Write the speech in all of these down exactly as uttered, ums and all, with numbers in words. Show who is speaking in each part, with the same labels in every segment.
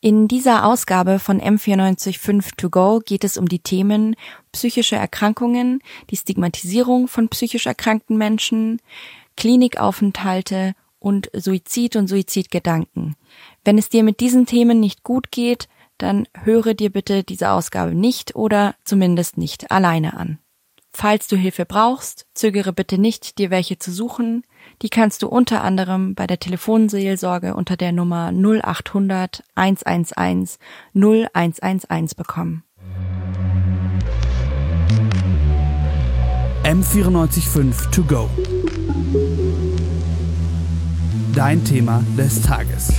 Speaker 1: In dieser Ausgabe von M vierundneunzig Komma fünf To Go geht es um die Themen psychische Erkrankungen, die Stigmatisierung von psychisch erkrankten Menschen, Klinikaufenthalte und Suizid und Suizidgedanken. Wenn es dir mit diesen Themen nicht gut geht, dann höre dir bitte diese Ausgabe nicht oder zumindest nicht alleine an. Falls du Hilfe brauchst, zögere bitte nicht, dir welche zu suchen. Die kannst du unter anderem bei der Telefonseelsorge unter der Nummer null achthundert hundertelf null eins eins eins bekommen.
Speaker 2: M vierundneunzig Komma fünf To Go. Dein Thema des Tages.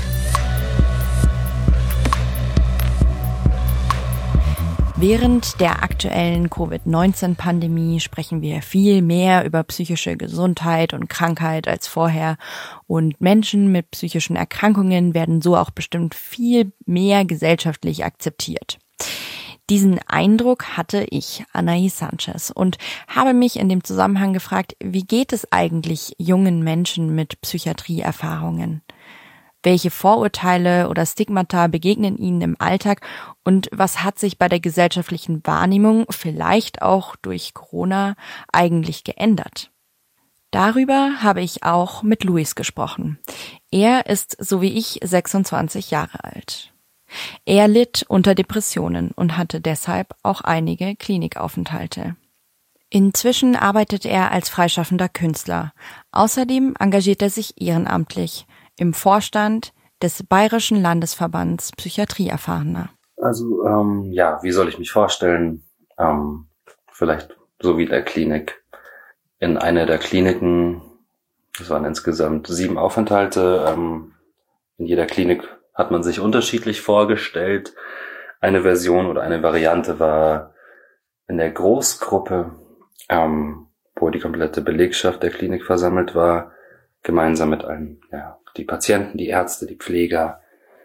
Speaker 1: Während der aktuellen Covid neunzehn Pandemie sprechen wir viel mehr über psychische Gesundheit und Krankheit als vorher und Menschen mit psychischen Erkrankungen werden so auch bestimmt viel mehr gesellschaftlich akzeptiert. Diesen Eindruck hatte ich, Anaïs Sanchez, und habe mich in dem Zusammenhang gefragt, wie geht es eigentlich jungen Menschen mit Psychiatrieerfahrungen? Welche Vorurteile oder Stigmata begegnen ihnen im Alltag und was hat sich bei der gesellschaftlichen Wahrnehmung, vielleicht auch durch Corona, eigentlich geändert? Darüber habe ich auch mit Luis gesprochen. Er ist, so wie ich, sechsundzwanzig Jahre alt. Er litt unter Depressionen und hatte deshalb auch einige Klinikaufenthalte. Inzwischen arbeitet er als freischaffender Künstler. Außerdem engagiert er sich ehrenamtlich im Vorstand des Bayerischen Landesverbands Psychiatrieerfahrener.
Speaker 3: Also, ähm, ja, wie soll ich mich vorstellen? Ähm, vielleicht so wie der Klinik. In einer der Kliniken, das waren insgesamt sieben Aufenthalte, ähm, in jeder Klinik hat man sich unterschiedlich vorgestellt. Eine Version oder eine Variante war in der Großgruppe, ähm, wo die komplette Belegschaft der Klinik versammelt war, gemeinsam mit allen, ja, die Patienten, die Ärzte, die Pfleger,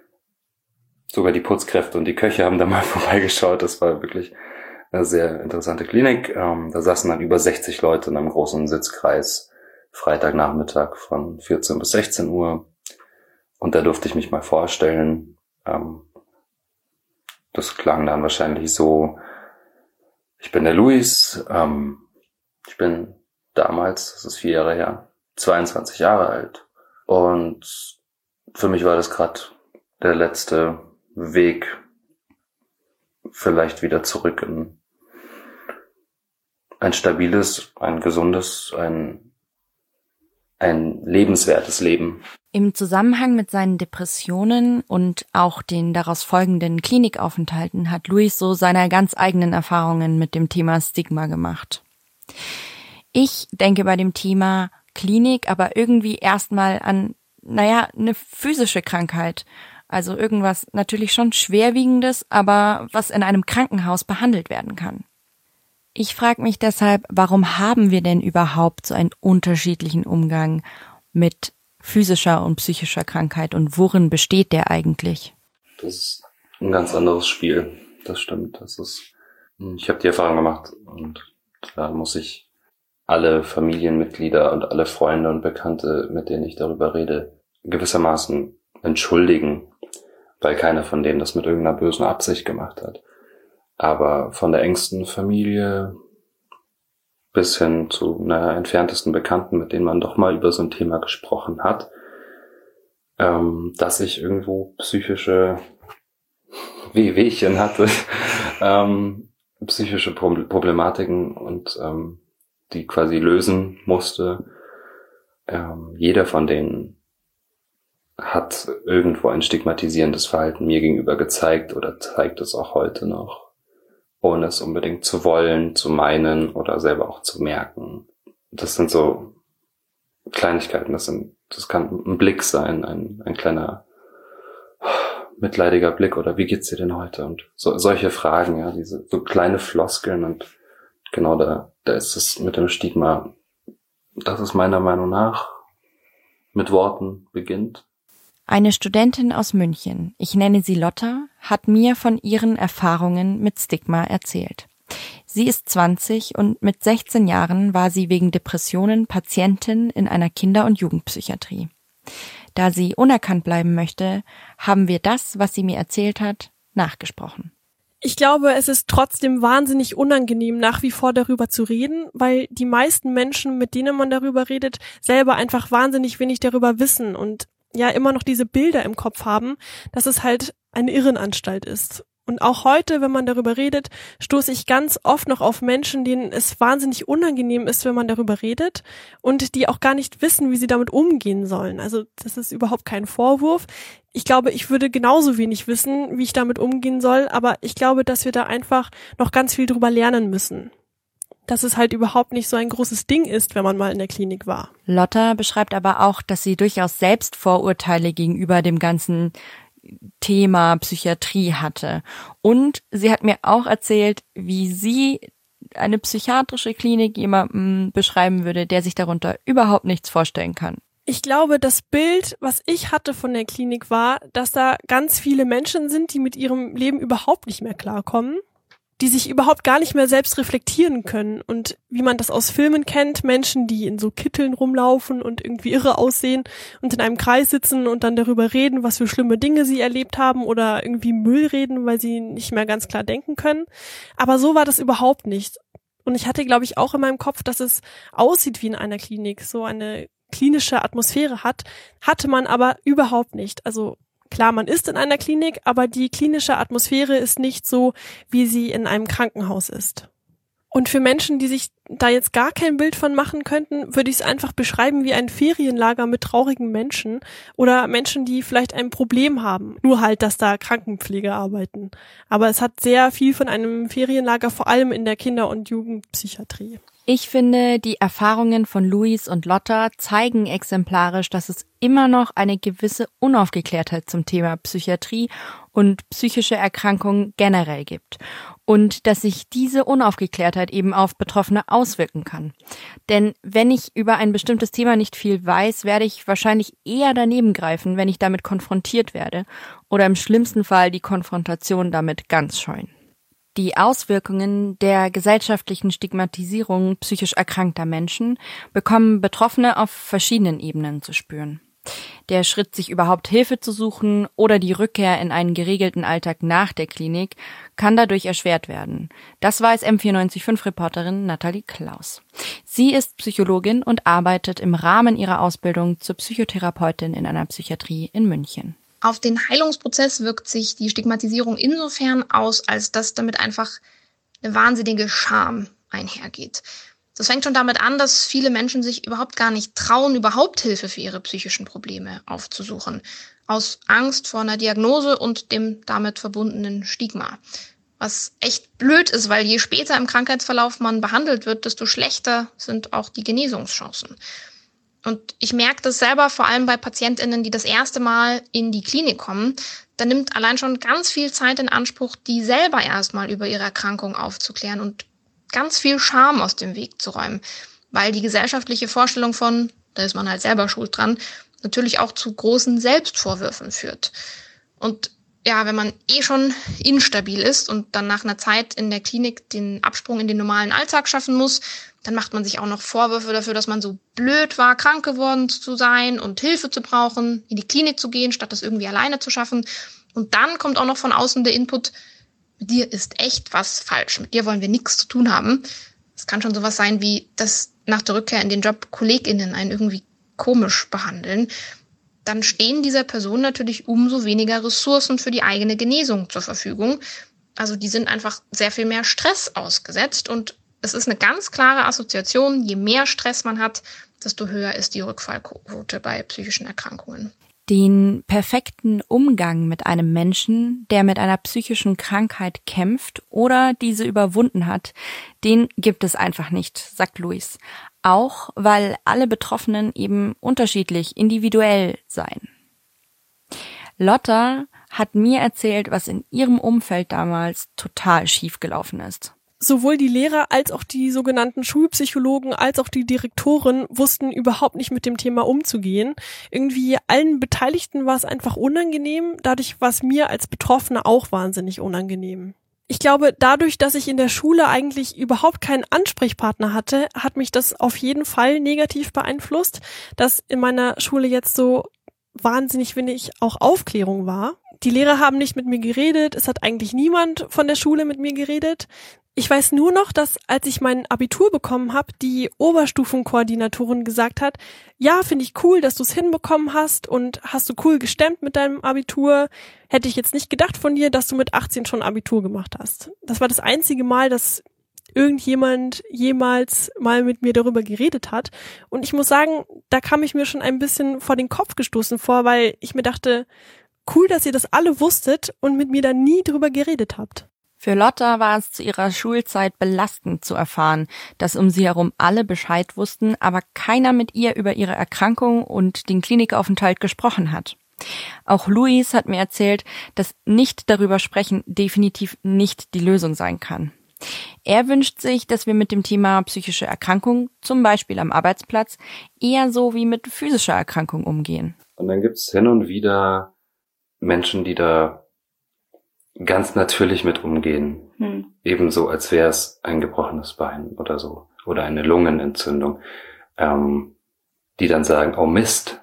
Speaker 3: sogar die Putzkräfte und die Köche haben da mal vorbeigeschaut. Das war wirklich eine sehr interessante Klinik. Ähm, da saßen dann über sechzig Leute in einem großen Sitzkreis, Freitagnachmittag von vierzehn bis sechzehn Uhr. Und da durfte ich mich mal vorstellen. Ähm, das klang dann wahrscheinlich so: Ich bin der Luis, ähm, ich bin damals, das ist vier Jahre her, zweiundzwanzig Jahre alt. Und für mich war das gerade der letzte Weg, vielleicht wieder zurück in ein stabiles, ein gesundes, ein, ein lebenswertes Leben.
Speaker 1: Im Zusammenhang mit seinen Depressionen und auch den daraus folgenden Klinikaufenthalten hat Luis so seine ganz eigenen Erfahrungen mit dem Thema Stigma gemacht. Ich denke bei dem Thema Klinik aber irgendwie erstmal an, naja, eine physische Krankheit. Also irgendwas natürlich schon Schwerwiegendes, aber was in einem Krankenhaus behandelt werden kann. Ich frage mich deshalb, warum haben wir denn überhaupt so einen unterschiedlichen Umgang mit physischer und psychischer Krankheit und worin besteht der eigentlich?
Speaker 3: Das ist ein ganz anderes Spiel, das stimmt. Das ist, ich habe die Erfahrung gemacht und da muss ich alle Familienmitglieder und alle Freunde und Bekannte, mit denen ich darüber rede, gewissermaßen entschuldigen, weil keiner von denen das mit irgendeiner bösen Absicht gemacht hat. Aber von der engsten Familie bis hin zu einer entferntesten Bekannten, mit denen man doch mal über so ein Thema gesprochen hat, ähm, dass ich irgendwo psychische Wehwehchen hatte, ähm, psychische Problematiken und ähm, die quasi lösen musste. Ähm, jeder von denen hat irgendwo ein stigmatisierendes Verhalten mir gegenüber gezeigt oder zeigt es auch heute noch, ohne es unbedingt zu wollen, zu meinen oder selber auch zu merken. Das sind so Kleinigkeiten, das sind, das kann ein Blick sein, ein, ein kleiner mitleidiger Blick oder wie geht's dir denn heute? Und so, solche Fragen, ja, diese so kleine Floskeln und genau da, da ist es mit dem Stigma, das es meiner Meinung nach mit Worten beginnt.
Speaker 1: Eine Studentin aus München, ich nenne sie Lotta, hat mir von ihren Erfahrungen mit Stigma erzählt. Sie ist zwanzig und mit sechzehn Jahren war sie wegen Depressionen Patientin in einer Kinder- und Jugendpsychiatrie. Da sie unerkannt bleiben möchte, haben wir das, was sie mir erzählt hat, nachgesprochen.
Speaker 4: Ich glaube, es ist trotzdem wahnsinnig unangenehm, nach wie vor darüber zu reden, weil die meisten Menschen, mit denen man darüber redet, selber einfach wahnsinnig wenig darüber wissen und ja immer noch diese Bilder im Kopf haben, dass es halt eine Irrenanstalt ist. Und auch heute, wenn man darüber redet, stoße ich ganz oft noch auf Menschen, denen es wahnsinnig unangenehm ist, wenn man darüber redet und die auch gar nicht wissen, wie sie damit umgehen sollen. Also das ist überhaupt kein Vorwurf. Ich glaube, ich würde genauso wenig wissen, wie ich damit umgehen soll, aber ich glaube, dass wir da einfach noch ganz viel drüber lernen müssen. Dass es halt überhaupt nicht so ein großes Ding ist, wenn man mal in der Klinik war.
Speaker 1: Lotta beschreibt aber auch, dass sie durchaus selbst Vorurteile gegenüber dem ganzen Thema Psychiatrie hatte. Und sie hat mir auch erzählt, wie sie eine psychiatrische Klinik jemandem beschreiben würde, der sich darunter überhaupt nichts vorstellen kann.
Speaker 4: Ich glaube, das Bild, was ich hatte von der Klinik, war, dass da ganz viele Menschen sind, die mit ihrem Leben überhaupt nicht mehr klarkommen, die sich überhaupt gar nicht mehr selbst reflektieren können. Und wie man das aus Filmen kennt, Menschen, die in so Kitteln rumlaufen und irgendwie irre aussehen und in einem Kreis sitzen und dann darüber reden, was für schlimme Dinge sie erlebt haben oder irgendwie Müll reden, weil sie nicht mehr ganz klar denken können. Aber so war das überhaupt nicht. Und ich hatte, glaube ich, auch in meinem Kopf, dass es aussieht wie in einer Klinik, so eine klinische Atmosphäre hat, hatte man aber überhaupt nicht. Also klar, man ist in einer Klinik, aber die klinische Atmosphäre ist nicht so, wie sie in einem Krankenhaus ist. Und für Menschen, die sich da jetzt gar kein Bild von machen könnten, würde ich es einfach beschreiben wie ein Ferienlager mit traurigen Menschen oder Menschen, die vielleicht ein Problem haben. Nur halt, dass da Krankenpfleger arbeiten. Aber es hat sehr viel von einem Ferienlager, vor allem in der Kinder- und Jugendpsychiatrie.
Speaker 1: Ich finde, die Erfahrungen von Luis und Lotta zeigen exemplarisch, dass es immer noch eine gewisse Unaufgeklärtheit zum Thema Psychiatrie und psychische Erkrankungen generell gibt und dass sich diese Unaufgeklärtheit eben auf Betroffene auswirken kann. Denn wenn ich über ein bestimmtes Thema nicht viel weiß, werde ich wahrscheinlich eher daneben greifen, wenn ich damit konfrontiert werde oder im schlimmsten Fall die Konfrontation damit ganz scheuen. Die Auswirkungen der gesellschaftlichen Stigmatisierung psychisch erkrankter Menschen bekommen Betroffene auf verschiedenen Ebenen zu spüren. Der Schritt, sich überhaupt Hilfe zu suchen oder die Rückkehr in einen geregelten Alltag nach der Klinik, kann dadurch erschwert werden. Das weiß M vierundneunzig Komma fünf Reporterin Nathalie Klaus. Sie ist Psychologin und arbeitet im Rahmen ihrer Ausbildung zur Psychotherapeutin in einer Psychiatrie in München.
Speaker 5: Auf den Heilungsprozess wirkt sich die Stigmatisierung insofern aus, als dass damit einfach eine wahnsinnige Scham einhergeht. Das fängt schon damit an, dass viele Menschen sich überhaupt gar nicht trauen, überhaupt Hilfe für ihre psychischen Probleme aufzusuchen. Aus Angst vor einer Diagnose und dem damit verbundenen Stigma. Was echt blöd ist, weil je später im Krankheitsverlauf man behandelt wird, desto schlechter sind auch die Genesungschancen. Und ich merke das selber vor allem bei PatientInnen, die das erste Mal in die Klinik kommen. Da nimmt allein schon ganz viel Zeit in Anspruch, die selber erstmal über ihre Erkrankung aufzuklären und ganz viel Scham aus dem Weg zu räumen. Weil die gesellschaftliche Vorstellung von, da ist man halt selber schuld dran, natürlich auch zu großen Selbstvorwürfen führt. Und ja, wenn man eh schon instabil ist und dann nach einer Zeit in der Klinik den Absprung in den normalen Alltag schaffen muss, dann macht man sich auch noch Vorwürfe dafür, dass man so blöd war, krank geworden zu sein und Hilfe zu brauchen, in die Klinik zu gehen, statt das irgendwie alleine zu schaffen. Und dann kommt auch noch von außen der Input, mit dir ist echt was falsch, mit dir wollen wir nichts zu tun haben. Es kann schon sowas sein wie, dass nach der Rückkehr in den Job KollegInnen einen irgendwie komisch behandeln. Dann stehen dieser Person natürlich umso weniger Ressourcen für die eigene Genesung zur Verfügung. Also die sind einfach sehr viel mehr Stress ausgesetzt und es ist eine ganz klare Assoziation, je mehr Stress man hat, desto höher ist die Rückfallquote bei psychischen Erkrankungen.
Speaker 1: Den perfekten Umgang mit einem Menschen, der mit einer psychischen Krankheit kämpft oder diese überwunden hat, den gibt es einfach nicht, sagt Luis. Auch weil alle Betroffenen eben unterschiedlich, individuell seien. Lotta hat mir erzählt, was in ihrem Umfeld damals total schief gelaufen ist.
Speaker 4: Sowohl die Lehrer als auch die sogenannten Schulpsychologen als auch die Direktoren wussten überhaupt nicht mit dem Thema umzugehen. Irgendwie allen Beteiligten war es einfach unangenehm, dadurch war es mir als Betroffene auch wahnsinnig unangenehm. Ich glaube, dadurch, dass ich in der Schule eigentlich überhaupt keinen Ansprechpartner hatte, hat mich das auf jeden Fall negativ beeinflusst, dass in meiner Schule jetzt so wahnsinnig wenig auch Aufklärung war. Die Lehrer haben nicht mit mir geredet, es hat eigentlich niemand von der Schule mit mir geredet. Ich weiß nur noch, dass als ich mein Abitur bekommen habe, die Oberstufenkoordinatorin gesagt hat, ja, finde ich cool, dass du es hinbekommen hast und hast du cool gestemmt mit deinem Abitur. Hätte ich jetzt nicht gedacht von dir, dass du mit achtzehn schon Abitur gemacht hast. Das war das einzige Mal, dass irgendjemand jemals mal mit mir darüber geredet hat. Und ich muss sagen, da kam ich mir schon ein bisschen vor den Kopf gestoßen vor, weil ich mir dachte, cool, dass ihr das alle wusstet und mit mir da nie drüber geredet habt.
Speaker 1: Für Lotta war es zu ihrer Schulzeit belastend zu erfahren, dass um sie herum alle Bescheid wussten, aber keiner mit ihr über ihre Erkrankung und den Klinikaufenthalt gesprochen hat. Auch Luis hat mir erzählt, dass nicht darüber sprechen definitiv nicht die Lösung sein kann. Er wünscht sich, dass wir mit dem Thema psychische Erkrankung, zum Beispiel am Arbeitsplatz, eher so wie mit physischer Erkrankung umgehen.
Speaker 3: Und dann gibt's hin und wieder Menschen, die da ganz natürlich mit umgehen. Hm. Ebenso, als wäre es ein gebrochenes Bein oder so. Oder eine Lungenentzündung. Ähm, die dann sagen, oh Mist.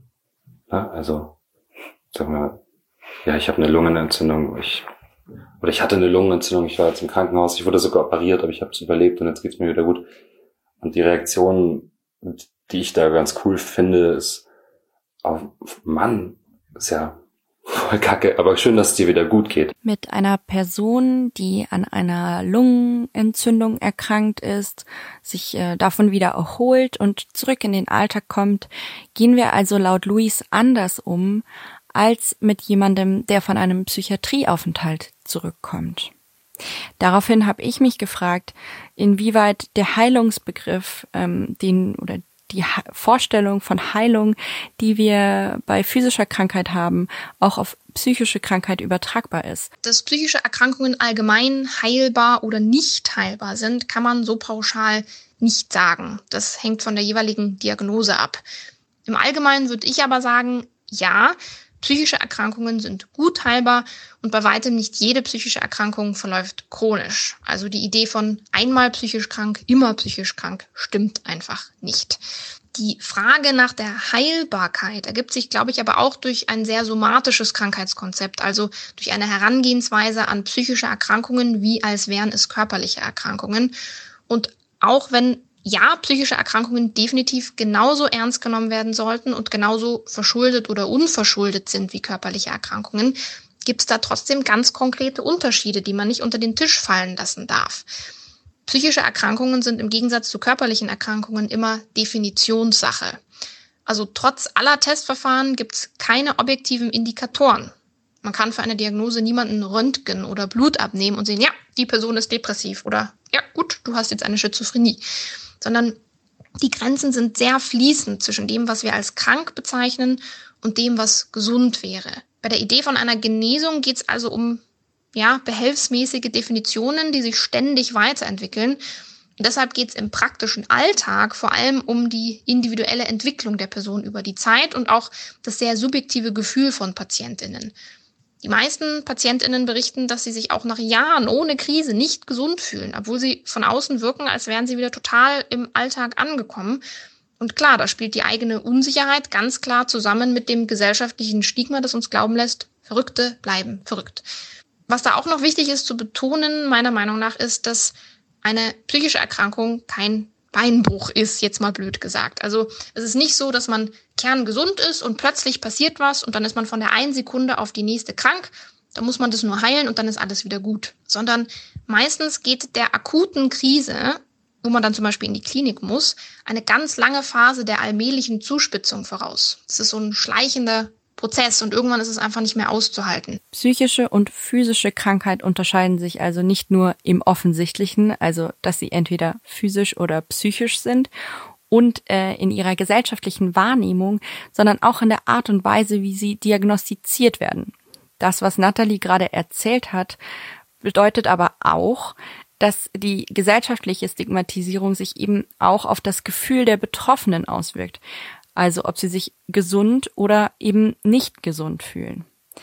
Speaker 3: Na, also, sagen wir, ja, ich habe eine Lungenentzündung. Ich, oder ich hatte eine Lungenentzündung. Ich war jetzt im Krankenhaus. Ich wurde sogar operiert, aber ich habe es überlebt und jetzt geht's mir wieder gut. Und die Reaktion, die ich da ganz cool finde, ist, oh Mann, ist ja voll kacke, aber schön, dass es dir wieder gut geht.
Speaker 1: Mit einer Person, die an einer Lungenentzündung erkrankt ist, sich äh, davon wieder erholt und zurück in den Alltag kommt, gehen wir also laut Luis anders um, als mit jemandem, der von einem Psychiatrieaufenthalt zurückkommt. Daraufhin habe ich mich gefragt, inwieweit der Heilungsbegriff, ähm, den oder die Vorstellung von Heilung, die wir bei physischer Krankheit haben, auch auf psychische Krankheit übertragbar ist.
Speaker 5: Dass psychische Erkrankungen allgemein heilbar oder nicht heilbar sind, kann man so pauschal nicht sagen. Das hängt von der jeweiligen Diagnose ab. Im Allgemeinen würde ich aber sagen, ja, psychische Erkrankungen sind gut heilbar und bei weitem nicht jede psychische Erkrankung verläuft chronisch. Also die Idee von einmal psychisch krank, immer psychisch krank stimmt einfach nicht. Die Frage nach der Heilbarkeit ergibt sich, glaube ich, aber auch durch ein sehr somatisches Krankheitskonzept, also durch eine Herangehensweise an psychische Erkrankungen, wie als wären es körperliche Erkrankungen. Und auch wenn ja, psychische Erkrankungen definitiv genauso ernst genommen werden sollten und genauso verschuldet oder unverschuldet sind wie körperliche Erkrankungen, gibt es da trotzdem ganz konkrete Unterschiede, die man nicht unter den Tisch fallen lassen darf. Psychische Erkrankungen sind im Gegensatz zu körperlichen Erkrankungen immer Definitionssache. Also trotz aller Testverfahren gibt es keine objektiven Indikatoren. Man kann für eine Diagnose niemanden röntgen oder Blut abnehmen und sehen, ja, die Person ist depressiv oder ja, gut, du hast jetzt eine Schizophrenie. Sondern die Grenzen sind sehr fließend zwischen dem, was wir als krank bezeichnen und dem, was gesund wäre. Bei der Idee von einer Genesung geht es also um ja, behelfsmäßige Definitionen, die sich ständig weiterentwickeln. Und deshalb geht es im praktischen Alltag vor allem um die individuelle Entwicklung der Person über die Zeit und auch das sehr subjektive Gefühl von PatientInnen. Die meisten PatientInnen berichten, dass sie sich auch nach Jahren ohne Krise nicht gesund fühlen, obwohl sie von außen wirken, als wären sie wieder total im Alltag angekommen. Und klar, da spielt die eigene Unsicherheit ganz klar zusammen mit dem gesellschaftlichen Stigma, das uns glauben lässt, Verrückte bleiben verrückt. Was da auch noch wichtig ist zu betonen, meiner Meinung nach, ist, dass eine psychische Erkrankung kein Beinbruch ist, jetzt mal blöd gesagt. Also es ist nicht so, dass man kerngesund ist und plötzlich passiert was und dann ist man von der einen Sekunde auf die nächste krank. Da muss man das nur heilen und dann ist alles wieder gut. Sondern meistens geht der akuten Krise, wo man dann zum Beispiel in die Klinik muss, eine ganz lange Phase der allmählichen Zuspitzung voraus. Das ist so ein schleichender Prozess und irgendwann ist es einfach nicht mehr auszuhalten.
Speaker 1: Psychische und physische Krankheit unterscheiden sich also nicht nur im Offensichtlichen, also dass sie entweder physisch oder psychisch sind und äh, in ihrer gesellschaftlichen Wahrnehmung, sondern auch in der Art und Weise, wie sie diagnostiziert werden. Das, was Nathalie gerade erzählt hat, bedeutet aber auch, dass die gesellschaftliche Stigmatisierung sich eben auch auf das Gefühl der Betroffenen auswirkt. Also ob sie sich gesund oder eben nicht gesund fühlen.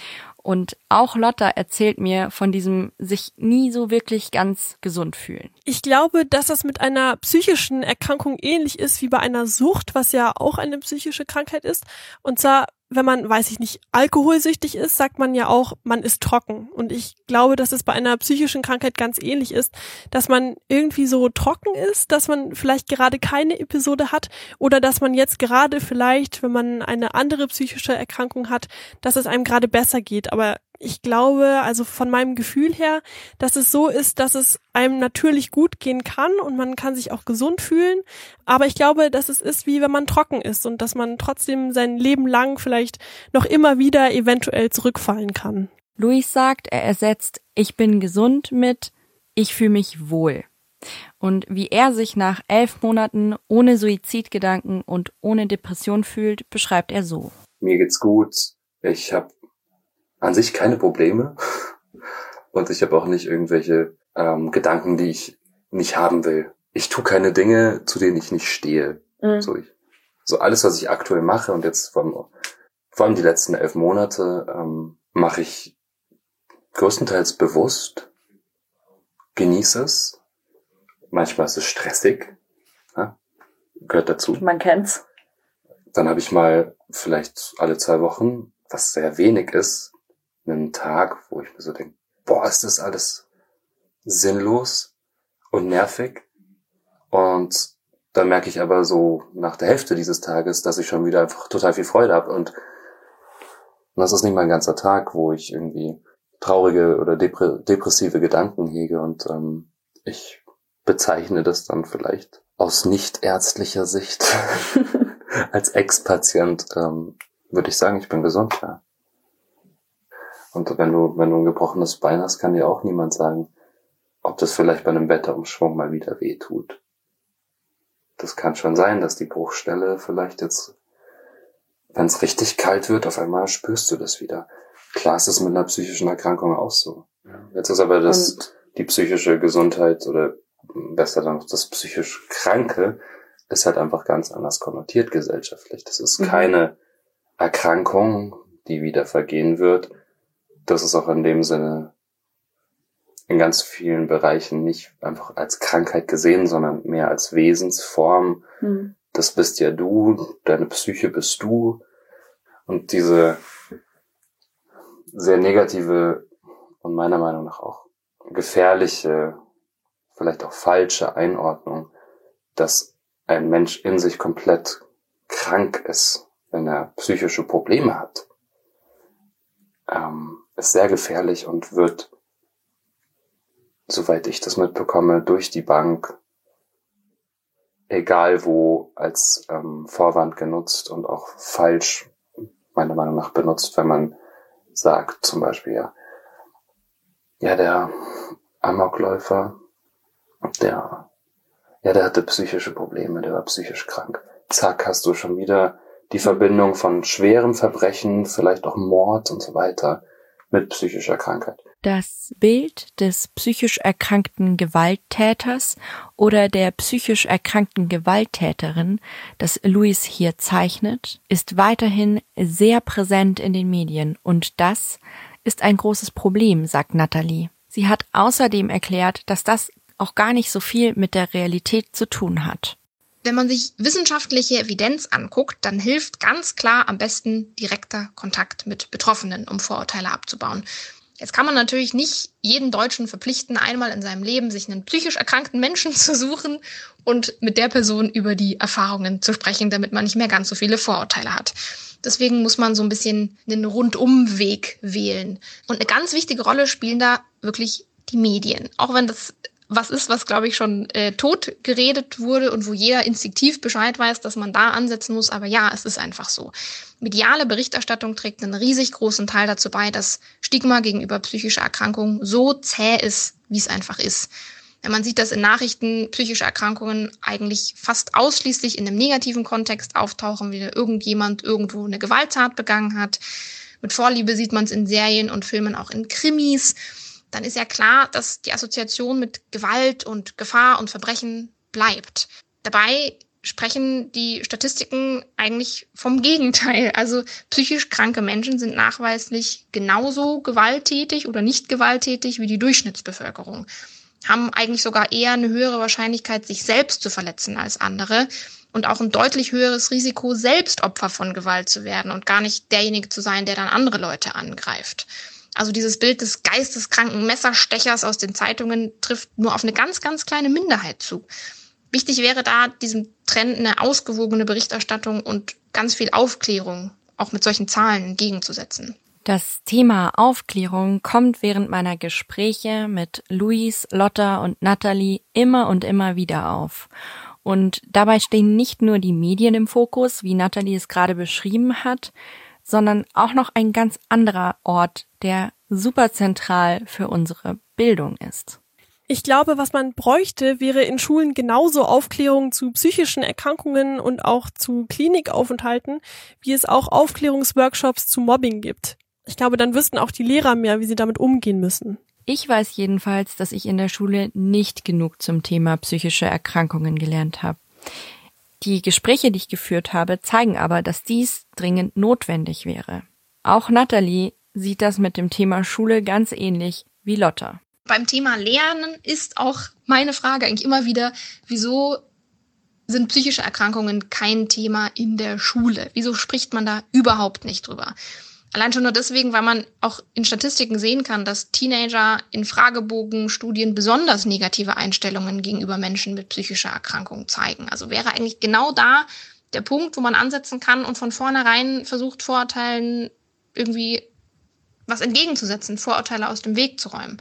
Speaker 1: Und auch Lotta erzählt mir von diesem sich nie so wirklich ganz gesund fühlen.
Speaker 4: Ich glaube, dass das mit einer psychischen Erkrankung ähnlich ist wie bei einer Sucht, was ja auch eine psychische Krankheit ist. Und zwar wenn man, weiß ich nicht, alkoholsüchtig ist, sagt man ja auch, man ist trocken. Und ich glaube, dass es bei einer psychischen Krankheit ganz ähnlich ist, dass man irgendwie so trocken ist, dass man vielleicht gerade keine Episode hat oder dass man jetzt gerade vielleicht, wenn man eine andere psychische Erkrankung hat, dass es einem gerade besser geht. Aber ich glaube, also von meinem Gefühl her, dass es so ist, dass es einem natürlich gut gehen kann und man kann sich auch gesund fühlen. Aber ich glaube, dass es ist, wie wenn man trocken ist und dass man trotzdem sein Leben lang vielleicht noch immer wieder eventuell zurückfallen kann.
Speaker 1: Luis sagt, er ersetzt "ich bin gesund" mit "ich fühle mich wohl". Und wie er sich nach elf Monaten ohne Suizidgedanken und ohne Depression fühlt, beschreibt er so.
Speaker 3: Mir geht's gut. Ich habe an sich keine Probleme und ich habe auch nicht irgendwelche ähm, Gedanken, die ich nicht haben will. Ich tue keine Dinge, zu denen ich nicht stehe. Mhm. So, ich, so alles, was ich aktuell mache und jetzt vor allem, vor allem die letzten elf Monate ähm, mache ich größtenteils bewusst, genieße es. Manchmal ist es stressig, ja? Gehört dazu.
Speaker 1: Man kennt's.
Speaker 3: Dann habe ich mal vielleicht alle zwei Wochen, was sehr wenig ist, einen Tag, wo ich mir so denke, boah, ist das alles sinnlos und nervig. Und dann merke ich aber so nach der Hälfte dieses Tages, dass ich schon wieder einfach total viel Freude habe. Und das ist nicht mal ein ganzer Tag, wo ich irgendwie traurige oder depre- depressive Gedanken hege. Und ähm, ich bezeichne das dann vielleicht aus nicht-ärztlicher Sicht als Ex-Patient, ähm, würde ich sagen, ich bin gesund, ja. Und wenn du, wenn du ein gebrochenes Bein hast, kann dir auch niemand sagen, ob das vielleicht bei einem Wetterumschwung mal wieder weh tut. Das kann schon sein, dass die Bruchstelle vielleicht jetzt, wenn es richtig kalt wird, auf einmal spürst du das wieder. Klar ist es mit einer psychischen Erkrankung auch so. Jetzt ist aber das, Und die psychische Gesundheit oder besser dann noch das psychisch Kranke ist halt einfach ganz anders konnotiert gesellschaftlich. Das ist mhm. keine Erkrankung, die wieder vergehen wird. Das ist auch in dem Sinne in ganz vielen Bereichen nicht einfach als Krankheit gesehen, sondern mehr als Wesensform. Mhm. Das bist ja du, deine Psyche bist du. Und diese sehr negative und meiner Meinung nach auch gefährliche, vielleicht auch falsche Einordnung, dass ein Mensch in sich komplett krank ist, wenn er psychische Probleme hat, ähm, ist sehr gefährlich und wird, soweit ich das mitbekomme, durch die Bank, egal wo, als ähm, Vorwand genutzt und auch falsch, meiner Meinung nach, benutzt, wenn man sagt, zum Beispiel, ja, ja, der Amokläufer, der, ja, der hatte psychische Probleme, der war psychisch krank. Zack, hast du schon wieder die Verbindung von schwerem Verbrechen, vielleicht auch Mord und so weiter, mit psychischer Krankheit.
Speaker 1: Das Bild des psychisch erkrankten Gewalttäters oder der psychisch erkrankten Gewalttäterin, das Luis hier zeichnet, ist weiterhin sehr präsent in den Medien und das ist ein großes Problem, sagt Nathalie. Sie hat außerdem erklärt, dass das auch gar nicht so viel mit der Realität zu tun hat.
Speaker 5: Wenn man sich wissenschaftliche Evidenz anguckt, dann hilft ganz klar am besten direkter Kontakt mit Betroffenen, um Vorurteile abzubauen. Jetzt kann man natürlich nicht jeden Deutschen verpflichten, einmal in seinem Leben sich einen psychisch erkrankten Menschen zu suchen und mit der Person über die Erfahrungen zu sprechen, damit man nicht mehr ganz so viele Vorurteile hat. Deswegen muss man so ein bisschen einen Rundumweg wählen. Und eine ganz wichtige Rolle spielen da wirklich die Medien. Auch wenn das was ist, was, glaube ich, schon äh, tot geredet wurde und wo jeder instinktiv Bescheid weiß, dass man da ansetzen muss. Aber ja, es ist einfach so. Mediale Berichterstattung trägt einen riesig großen Teil dazu bei, dass Stigma gegenüber psychischer Erkrankungen so zäh ist, wie es einfach ist. Ja, man sieht, dass in Nachrichten psychische Erkrankungen eigentlich fast ausschließlich in einem negativen Kontext auftauchen, wie irgendjemand irgendwo eine Gewalttat begangen hat. Mit Vorliebe sieht man es in Serien und Filmen, auch in Krimis. Dann ist ja klar, dass die Assoziation mit Gewalt und Gefahr und Verbrechen bleibt. Dabei sprechen die Statistiken eigentlich vom Gegenteil. Also psychisch kranke Menschen sind nachweislich genauso gewalttätig oder nicht gewalttätig wie die Durchschnittsbevölkerung. haben eigentlich sogar eher eine höhere Wahrscheinlichkeit, sich selbst zu verletzen als andere und auch ein deutlich höheres Risiko, selbst Opfer von Gewalt zu werden und gar nicht derjenige zu sein, der dann andere Leute angreift. Also dieses Bild des geisteskranken Messerstechers aus den Zeitungen trifft nur auf eine ganz, ganz kleine Minderheit zu. Wichtig wäre da diesem Trend eine ausgewogene Berichterstattung und ganz viel Aufklärung auch mit solchen Zahlen entgegenzusetzen.
Speaker 1: Das Thema Aufklärung kommt während meiner Gespräche mit Luis, Lotta und Nathalie immer und immer wieder auf. Und dabei stehen nicht nur die Medien im Fokus, wie Nathalie es gerade beschrieben hat, sondern auch noch ein ganz anderer Ort, der super zentral für unsere Bildung ist.
Speaker 4: Ich glaube, was man bräuchte, wäre in Schulen genauso Aufklärung zu psychischen Erkrankungen und auch zu Klinikaufenthalten, wie es auch Aufklärungsworkshops zu Mobbing gibt. Ich glaube, dann wüssten auch die Lehrer mehr, wie sie damit umgehen müssen.
Speaker 1: Ich weiß jedenfalls, dass ich in der Schule nicht genug zum Thema psychische Erkrankungen gelernt habe. Die Gespräche, die ich geführt habe, zeigen aber, dass dies dringend notwendig wäre. Auch Nathalie sieht das mit dem Thema Schule ganz ähnlich wie Lotta.
Speaker 5: Beim Thema Lernen ist auch meine Frage eigentlich immer wieder, wieso sind psychische Erkrankungen kein Thema in der Schule? Wieso spricht man da überhaupt nicht drüber? Allein schon nur deswegen, weil man auch in Statistiken sehen kann, dass Teenager in Fragebogenstudien besonders negative Einstellungen gegenüber Menschen mit psychischer Erkrankung zeigen. Also wäre eigentlich genau da der Punkt, wo man ansetzen kann und von vornherein versucht, Vorurteilen irgendwie was entgegenzusetzen, Vorurteile aus dem Weg zu räumen.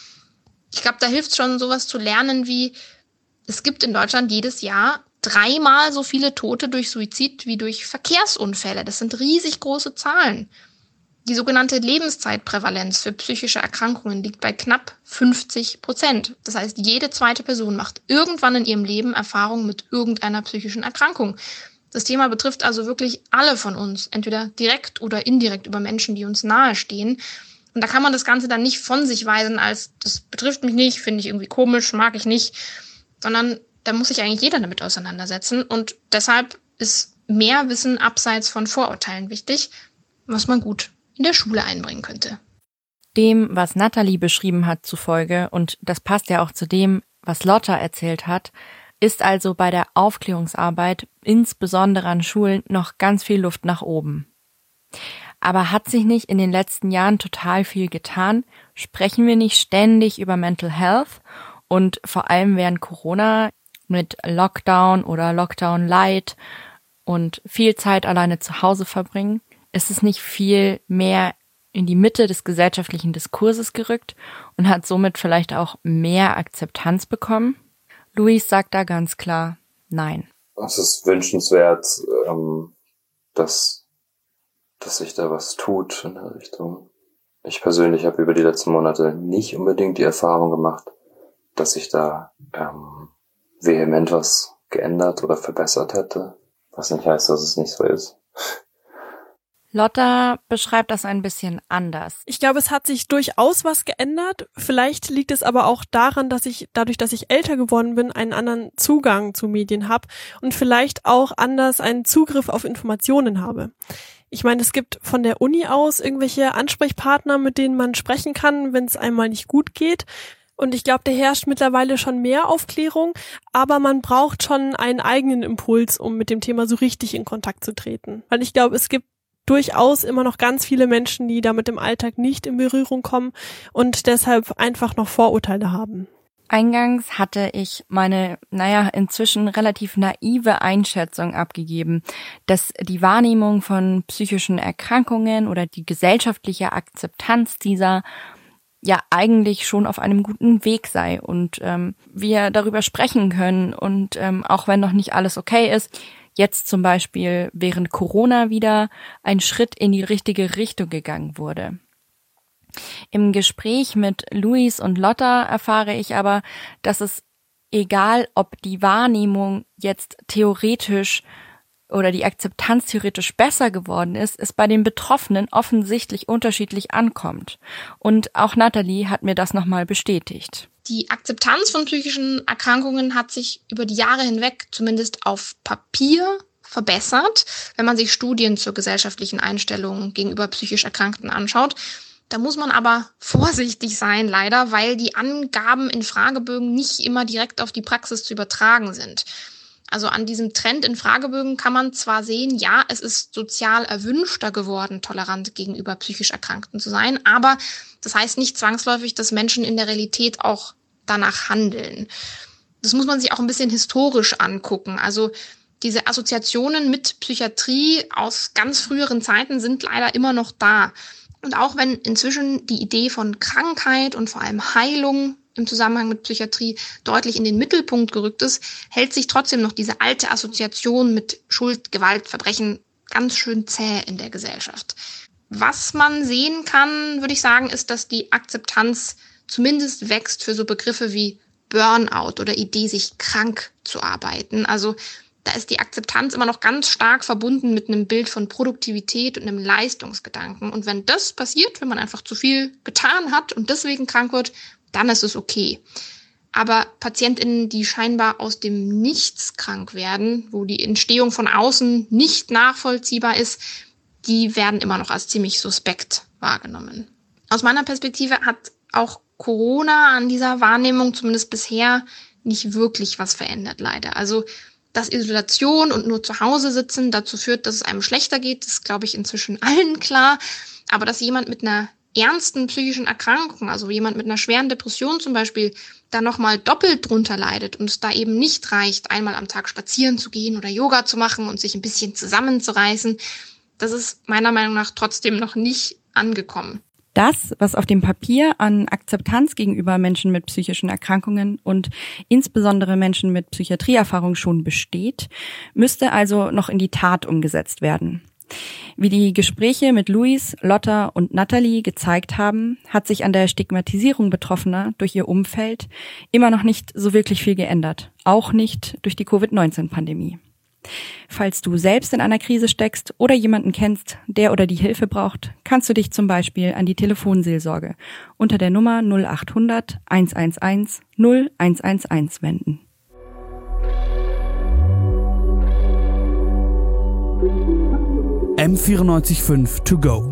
Speaker 5: Ich glaube, da hilft schon, sowas zu lernen wie, es gibt in Deutschland jedes Jahr dreimal so viele Tote durch Suizid wie durch Verkehrsunfälle. Das sind riesig große Zahlen. Die sogenannte Lebenszeitprävalenz für psychische Erkrankungen liegt bei knapp fünfzig Prozent. Das heißt, jede zweite Person macht irgendwann in ihrem Leben Erfahrung mit irgendeiner psychischen Erkrankung. Das Thema betrifft also wirklich alle von uns, entweder direkt oder indirekt über Menschen, die uns nahestehen. Und da kann man das Ganze dann nicht von sich weisen als, das betrifft mich nicht, finde ich irgendwie komisch, mag ich nicht, sondern da muss sich eigentlich jeder damit auseinandersetzen. Und deshalb ist mehr Wissen abseits von Vorurteilen wichtig, was man gut in der Schule einbringen könnte.
Speaker 1: Dem, was Nathalie beschrieben hat, zufolge, und das passt ja auch zu dem, was Lotta erzählt hat, ist also bei der Aufklärungsarbeit, insbesondere an Schulen, noch ganz viel Luft nach oben. Aber hat sich nicht in den letzten Jahren total viel getan? Sprechen wir nicht ständig über Mental Health und vor allem während Corona mit Lockdown oder Lockdown Light und viel Zeit alleine zu Hause verbringen? Ist es nicht viel mehr in die Mitte des gesellschaftlichen Diskurses gerückt und hat somit vielleicht auch mehr Akzeptanz bekommen? Luis sagt da ganz klar, nein.
Speaker 3: Es ist wünschenswert, ähm, dass dass sich da was tut in der Richtung. Ich persönlich habe über die letzten Monate nicht unbedingt die Erfahrung gemacht, dass sich da ähm, vehement was geändert oder verbessert hätte, was nicht heißt, dass es nicht so ist.
Speaker 1: Lotta beschreibt das ein bisschen anders.
Speaker 4: Ich glaube, es hat sich durchaus was geändert. Vielleicht liegt es aber auch daran, dass ich, dadurch, dass ich älter geworden bin, einen anderen Zugang zu Medien habe und vielleicht auch anders einen Zugriff auf Informationen habe. Ich meine, es gibt von der Uni aus irgendwelche Ansprechpartner, mit denen man sprechen kann, wenn es einmal nicht gut geht. Und ich glaube, da herrscht mittlerweile schon mehr Aufklärung, aber man braucht schon einen eigenen Impuls, um mit dem Thema so richtig in Kontakt zu treten. Weil ich glaube, es gibt durchaus immer noch ganz viele Menschen, die damit im Alltag nicht in Berührung kommen und deshalb einfach noch Vorurteile haben.
Speaker 1: Eingangs hatte ich meine, naja, inzwischen relativ naive Einschätzung abgegeben, dass die Wahrnehmung von psychischen Erkrankungen oder die gesellschaftliche Akzeptanz dieser ja eigentlich schon auf einem guten Weg sei und ähm, wir darüber sprechen können und ähm, auch wenn noch nicht alles okay ist, jetzt zum Beispiel während Corona wieder ein Schritt in die richtige Richtung gegangen wurde. Im Gespräch mit Luis und Lotta erfahre ich aber, dass es, egal ob die Wahrnehmung jetzt theoretisch oder die Akzeptanz theoretisch besser geworden ist, es bei den Betroffenen offensichtlich unterschiedlich ankommt. Und auch Nathalie hat mir das nochmal bestätigt.
Speaker 5: Die Akzeptanz von psychischen Erkrankungen hat sich über die Jahre hinweg zumindest auf Papier verbessert, wenn man sich Studien zur gesellschaftlichen Einstellung gegenüber psychisch Erkrankten anschaut. Da muss man aber vorsichtig sein, leider, weil die Angaben in Fragebögen nicht immer direkt auf die Praxis zu übertragen sind. Also an diesem Trend in Fragebögen kann man zwar sehen, ja, es ist sozial erwünschter geworden, tolerant gegenüber psychisch Erkrankten zu sein, aber das heißt nicht zwangsläufig, dass Menschen in der Realität auch danach handeln. Das muss man sich auch ein bisschen historisch angucken. Also diese Assoziationen mit Psychiatrie aus ganz früheren Zeiten sind leider immer noch da. Und auch wenn inzwischen die Idee von Krankheit und vor allem Heilung im Zusammenhang mit Psychiatrie deutlich in den Mittelpunkt gerückt ist, hält sich trotzdem noch diese alte Assoziation mit Schuld, Gewalt, Verbrechen ganz schön zäh in der Gesellschaft. Was man sehen kann, würde ich sagen, ist, dass die Akzeptanz zumindest wächst für so Begriffe wie Burnout oder Idee, sich krank zu arbeiten. Also da ist die Akzeptanz immer noch ganz stark verbunden mit einem Bild von Produktivität und einem Leistungsgedanken. Und wenn das passiert, wenn man einfach zu viel getan hat und deswegen krank wird, dann ist es okay. Aber PatientInnen, die scheinbar aus dem Nichts krank werden, wo die Entstehung von außen nicht nachvollziehbar ist, die werden immer noch als ziemlich suspekt wahrgenommen. Aus meiner Perspektive hat auch Corona an dieser Wahrnehmung zumindest bisher nicht wirklich was verändert, leider. Also, dass Isolation und nur zu Hause sitzen dazu führt, dass es einem schlechter geht, ist, glaube ich, inzwischen allen klar. Aber dass jemand mit einer ernsten psychischen Erkrankung, also jemand mit einer schweren Depression zum Beispiel, da nochmal doppelt drunter leidet und es da eben nicht reicht, einmal am Tag spazieren zu gehen oder Yoga zu machen und sich ein bisschen zusammenzureißen, das ist meiner Meinung nach trotzdem noch nicht angekommen.
Speaker 1: Das, was auf dem Papier an Akzeptanz gegenüber Menschen mit psychischen Erkrankungen und insbesondere Menschen mit Psychiatrieerfahrung schon besteht, müsste also noch in die Tat umgesetzt werden. Wie die Gespräche mit Luis, Lotta und Nathalie gezeigt haben, hat sich an der Stigmatisierung Betroffener durch ihr Umfeld immer noch nicht so wirklich viel geändert, auch nicht durch die Covid neunzehn Pandemie. Falls du selbst in einer Krise steckst oder jemanden kennst, der oder die Hilfe braucht, kannst du dich zum Beispiel an die Telefonseelsorge unter der Nummer null acht hundert eins eins eins null eins eins eins wenden.
Speaker 2: M vierundneunzig Komma fünf to go.